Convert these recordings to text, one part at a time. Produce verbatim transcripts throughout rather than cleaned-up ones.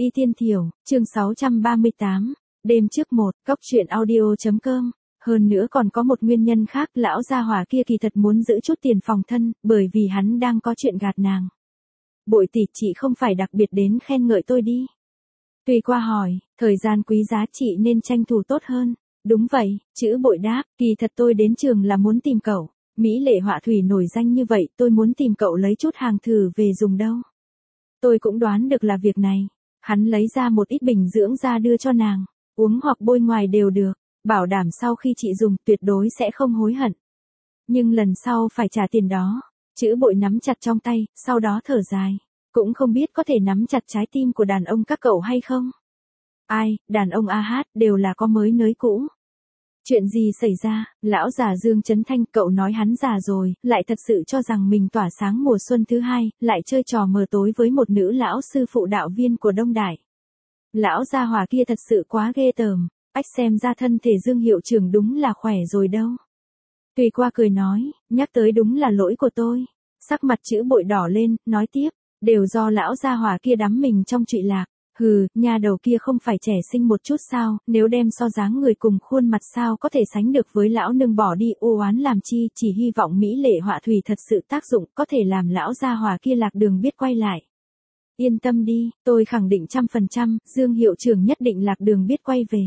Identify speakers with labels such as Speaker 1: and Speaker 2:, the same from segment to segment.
Speaker 1: Y Tiên Thiểu, chương sáu trăm ba mươi tám, đêm trước một, cóc truyện audio.com. Hơn nữa còn có một nguyên nhân khác, lão gia hỏa kia kỳ thật muốn giữ chút tiền phòng thân, bởi vì hắn đang có chuyện gạt nàng. Bội tỷ, chị không phải đặc biệt đến khen ngợi tôi đi. Tùy qua hỏi, thời gian quý giá chị nên tranh thủ tốt hơn. Đúng vậy, chữ Bội đáp, kỳ thật tôi đến trường là muốn tìm cậu. Mỹ lệ họa thủy nổi danh như vậy, tôi muốn tìm cậu lấy chút hàng thử về dùng đâu. Tôi cũng đoán được là việc này. Hắn lấy ra một ít bình dưỡng da đưa cho nàng, uống hoặc bôi ngoài đều được, bảo đảm sau khi chị dùng tuyệt đối sẽ không hối hận. Nhưng lần sau phải trả tiền đó. Chữ Bội nắm chặt trong tay, sau đó thở dài. Cũng không biết có thể nắm chặt trái tim của đàn ông các cậu hay không? Ai, đàn ông a hát đều là có mới nới cũ. Chuyện gì xảy ra, lão già Dương Chấn Thanh, cậu nói hắn già rồi, lại thật sự cho rằng mình tỏa sáng mùa xuân thứ hai, lại chơi trò mờ tối với một nữ lão sư phụ đạo viên của Đông Đại. Lão gia hỏa kia thật sự quá ghê tởm, ách xem ra thân thể Dương hiệu trưởng đúng là khỏe rồi đâu. Tùy qua cười nói, nhắc tới đúng là lỗi của tôi. Sắc mặt chữ Bội đỏ lên, nói tiếp, đều do lão gia hỏa kia đắm mình trong trụy lạc. Hừ, nhà đầu kia không phải trẻ sinh một chút sao, nếu đem so dáng người cùng khuôn mặt sao có thể sánh được với lão nương, bỏ đi u oán làm chi, chỉ hy vọng mỹ lệ họa thủy thật sự tác dụng, có thể làm lão gia hỏa kia lạc đường biết quay lại. Yên tâm đi, tôi khẳng định trăm phần trăm, Dương hiệu trưởng nhất định lạc đường biết quay về.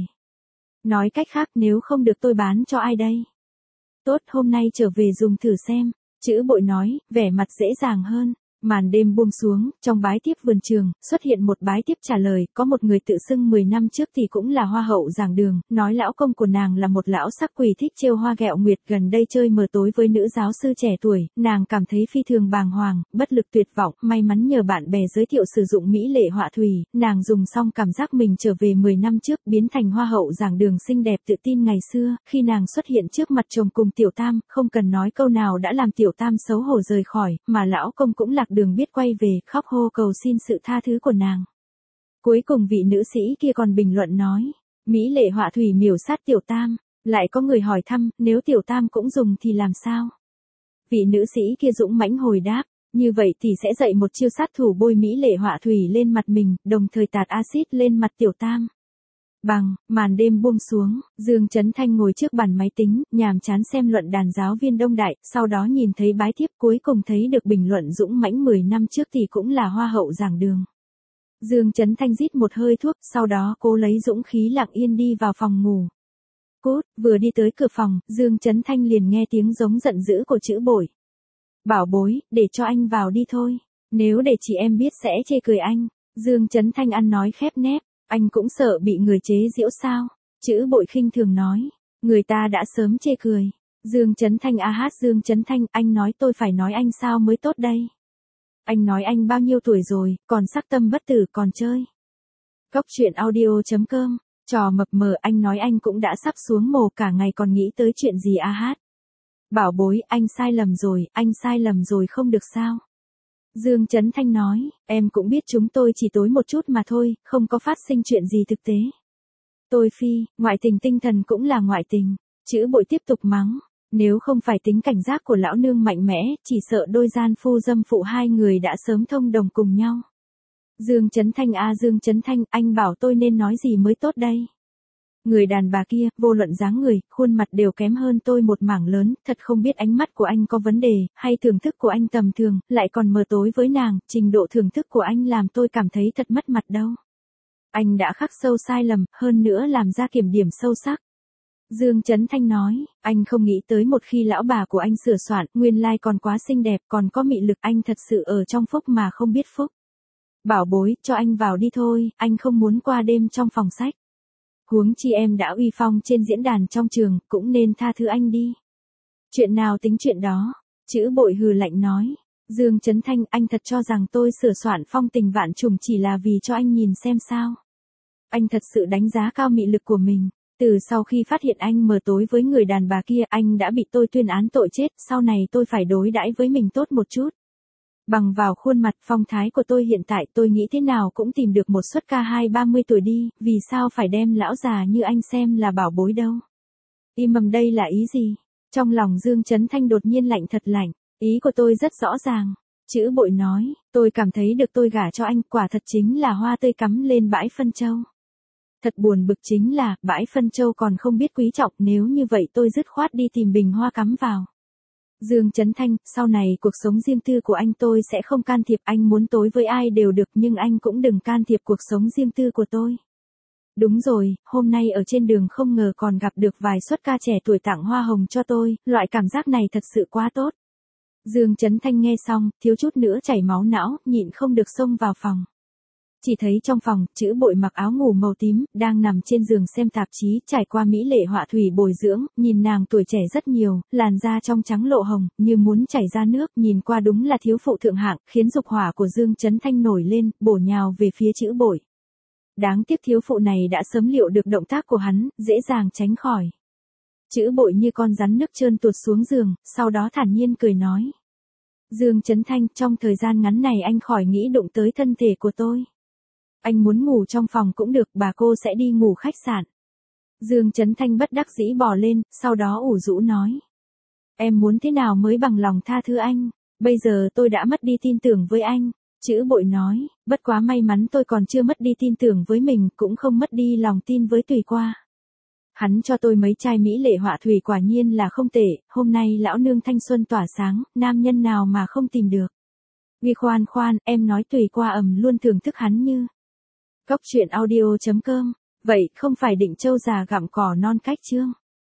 Speaker 1: Nói cách khác, nếu không được tôi bán cho ai đây? Tốt, hôm nay trở về dùng thử xem, chữ Bội nói, vẻ mặt dễ dàng hơn. Màn đêm buông xuống, trong bái tiếp vườn trường, xuất hiện một bái tiếp trả lời, có một người tự xưng mười năm trước thì cũng là hoa hậu giảng đường, nói lão công của nàng là một lão sắc quỷ thích trêu hoa ghẹo nguyệt, gần đây chơi mờ tối với nữ giáo sư trẻ tuổi, nàng cảm thấy phi thường bàng hoàng, bất lực tuyệt vọng, may mắn nhờ bạn bè giới thiệu sử dụng mỹ lệ họa thủy, nàng dùng xong cảm giác mình trở về mười năm trước, biến thành hoa hậu giảng đường xinh đẹp tự tin ngày xưa, khi nàng xuất hiện trước mặt chồng cùng Tiểu Tam, không cần nói câu nào đã làm Tiểu Tam xấu hổ rời khỏi, mà lão công cũng lạc đường biết quay về, khóc hô cầu xin sự tha thứ của nàng. Cuối cùng vị nữ sĩ kia còn bình luận nói, mỹ lệ họa thủy miểu sát Tiểu Tam, lại có người hỏi thăm, nếu Tiểu Tam cũng dùng thì làm sao? Vị nữ sĩ kia dũng mãnh hồi đáp, như vậy thì sẽ dạy một chiêu sát thủ bôi mỹ lệ họa thủy lên mặt mình, đồng thời tạt axit lên mặt Tiểu Tam. Bằng, màn đêm buông xuống, Dương Chấn Thanh ngồi trước bàn máy tính, nhàm chán xem luận đàn giáo viên Đông Đại, sau đó nhìn thấy bái tiếp, cuối cùng thấy được bình luận dũng mãnh mười năm trước thì cũng là hoa hậu giảng đường. Dương Chấn Thanh rít một hơi thuốc, sau đó cố lấy dũng khí lặng yên đi vào phòng ngủ. Cút, vừa đi tới cửa phòng, Dương Chấn Thanh liền nghe tiếng giống giận dữ của chữ Bội. Bảo bối, để cho anh vào đi thôi, nếu để chị em biết sẽ chê cười anh. Dương Chấn Thanh ăn nói khép nép. Anh cũng sợ bị người chế giễu sao? Chữ Bội khinh thường nói, người ta đã sớm chê cười. Dương Chấn Thanh a hát Dương Chấn Thanh, anh nói tôi phải nói anh sao mới tốt đây? Anh nói anh bao nhiêu tuổi rồi, còn sắc tâm bất tử còn chơi. Cóc truyện audio.com, trò mập mờ, anh nói anh cũng đã sắp xuống mồ, cả ngày còn nghĩ tới chuyện gì a hát? Bảo bối, anh sai lầm rồi, anh sai lầm rồi không được sao? Dương Chấn Thanh nói, em cũng biết chúng tôi chỉ tối một chút mà thôi, không có phát sinh chuyện gì thực tế. Tôi phi, ngoại tình tinh thần cũng là ngoại tình. Chữ Bội tiếp tục mắng, nếu không phải tính cảnh giác của lão nương mạnh mẽ, chỉ sợ đôi gian phu dâm phụ hai người đã sớm thông đồng cùng nhau. Dương Chấn Thanh a à, Dương Chấn Thanh, anh bảo tôi nên nói gì mới tốt đây? Người đàn bà kia, vô luận dáng người, khuôn mặt đều kém hơn tôi một mảng lớn, thật không biết ánh mắt của anh có vấn đề, hay thưởng thức của anh tầm thường, lại còn mờ tối với nàng, trình độ thưởng thức của anh làm tôi cảm thấy thật mất mặt đâu. Anh đã khắc sâu sai lầm, hơn nữa làm ra kiểm điểm sâu sắc. Dương Chấn Thanh nói, anh không nghĩ tới một khi lão bà của anh sửa soạn, nguyên lai còn quá xinh đẹp, còn có mị lực, anh thật sự ở trong phúc mà không biết phúc. Bảo bối, cho anh vào đi thôi, anh không muốn qua đêm trong phòng sách. Huống chi em đã uy phong trên diễn đàn trong trường, cũng nên tha thứ anh đi. Chuyện nào tính chuyện đó, chữ Bội hừ lạnh nói. Dương Chấn Thanh, anh thật cho rằng tôi sửa soạn phong tình vạn trùng chỉ là vì cho anh nhìn xem sao? Anh thật sự đánh giá cao mị lực của mình. Từ sau khi phát hiện anh mờ tối với người đàn bà kia, anh đã bị tôi tuyên án tội chết, sau này tôi phải đối đãi với mình tốt một chút. Bằng vào khuôn mặt phong thái của tôi hiện tại, tôi nghĩ thế nào cũng tìm được một suất ca hai ba mươi tuổi đi, vì sao phải đem lão già như anh xem là bảo bối đâu? Im mầm, đây là ý gì? Trong lòng Dương Chấn Thanh đột nhiên lạnh thật lạnh, ý của tôi rất rõ ràng. Chữ Bội nói, tôi cảm thấy được tôi gả cho anh quả thật chính là hoa tươi cắm lên bãi phân châu. Thật buồn bực chính là, bãi phân châu còn không biết quý trọng, nếu như vậy tôi dứt khoát đi tìm bình hoa cắm vào. Dương Chấn Thanh, sau này cuộc sống riêng tư của anh tôi sẽ không can thiệp, anh muốn tối với ai đều được nhưng anh cũng đừng can thiệp cuộc sống riêng tư của tôi. Đúng rồi, hôm nay ở trên đường không ngờ còn gặp được vài suất ca trẻ tuổi tặng hoa hồng cho tôi, loại cảm giác này thật sự quá tốt. Dương Chấn Thanh nghe xong, thiếu chút nữa chảy máu não, nhịn không được xông vào phòng. Chỉ thấy trong phòng, Chữ Bội mặc áo ngủ màu tím, đang nằm trên giường xem tạp chí, trải qua mỹ lệ họa thủy bồi dưỡng, nhìn nàng tuổi trẻ rất nhiều, làn da trong trắng lộ hồng, như muốn chảy ra nước, nhìn qua đúng là thiếu phụ thượng hạng, khiến dục hỏa của Dương Chấn Thanh nổi lên, bổ nhào về phía Chữ Bội. Đáng tiếc thiếu phụ này đã sớm liệu được động tác của hắn, dễ dàng tránh khỏi. Chữ Bội như con rắn nước trơn tuột xuống giường, sau đó thản nhiên cười nói. Dương Chấn Thanh, trong thời gian ngắn này anh khỏi nghĩ đụng tới thân thể của tôi. Anh muốn ngủ trong phòng cũng được, bà cô sẽ đi ngủ khách sạn. Dương Chấn Thanh bất đắc dĩ bò lên, sau đó ủ rũ nói. Em muốn thế nào mới bằng lòng tha thứ anh, bây giờ tôi đã mất đi tin tưởng với anh. Chữ Bội nói, bất quá may mắn tôi còn chưa mất đi tin tưởng với mình, cũng không mất đi lòng tin với Tùy Qua. Hắn cho tôi mấy chai mỹ lệ họa thủy quả nhiên là không tệ, hôm nay lão nương thanh xuân tỏa sáng, nam nhân nào mà không tìm được. Ghi khoan khoan, em nói Tùy Qua ầm luôn thưởng thức hắn như. Cóc truyện audio chấm com, vậy không phải Định Châu già gặm cỏ non cách chương.